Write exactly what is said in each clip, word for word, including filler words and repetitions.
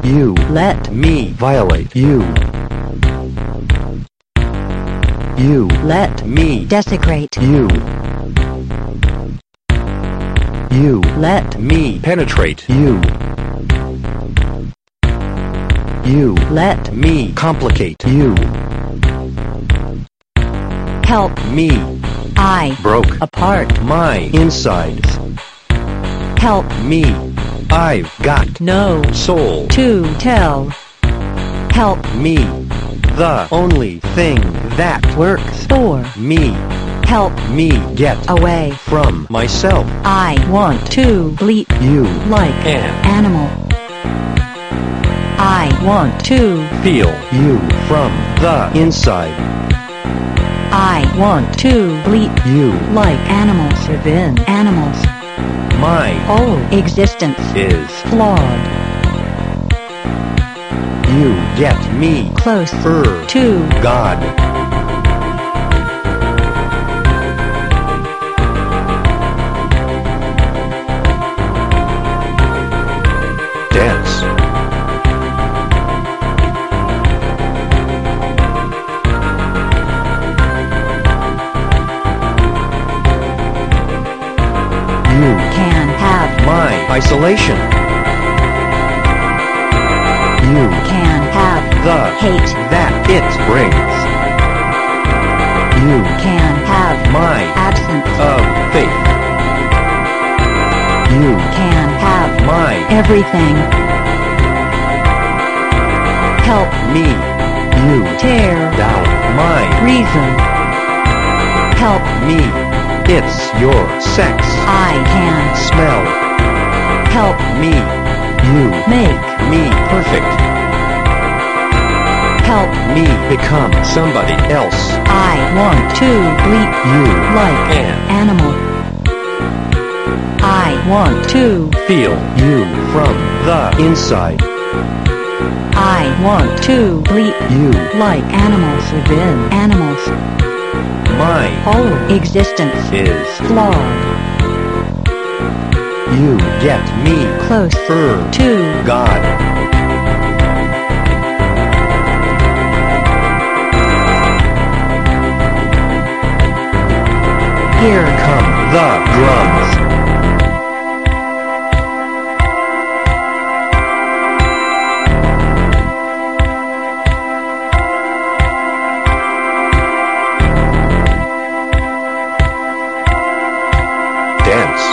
You let me violate you. You let me desecrate you. You let me penetrate you. You let me complicate you. help Me I broke apart my insides. help Me I've got no soul. to tell help Me the only thing that works for me. help Me get away from myself. I want to bleep You like an animal I want to feel you from the inside. I want to bleep You like animals within animals my whole existence is flawed you get me closer er to God. Dance. You can have my isolation. You can have the hate that it brings. You can have my absence of faith. You can have my everything help me. You tear down my reason help me. It's your sex. I can Smell help me. You make me perfect. help Me become somebody else. I want to bleep You like an animal I want to feel you from the inside. I want to bleep You like animals within animals my whole existence is flawed you get me closer er to God. here Come the drums. Dance.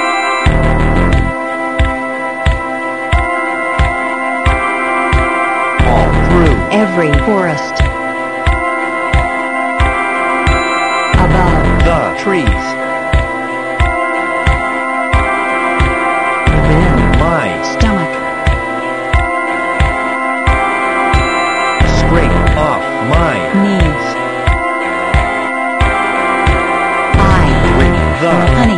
All through every forest above the trees. within My stomach scrape off my knees I with the honey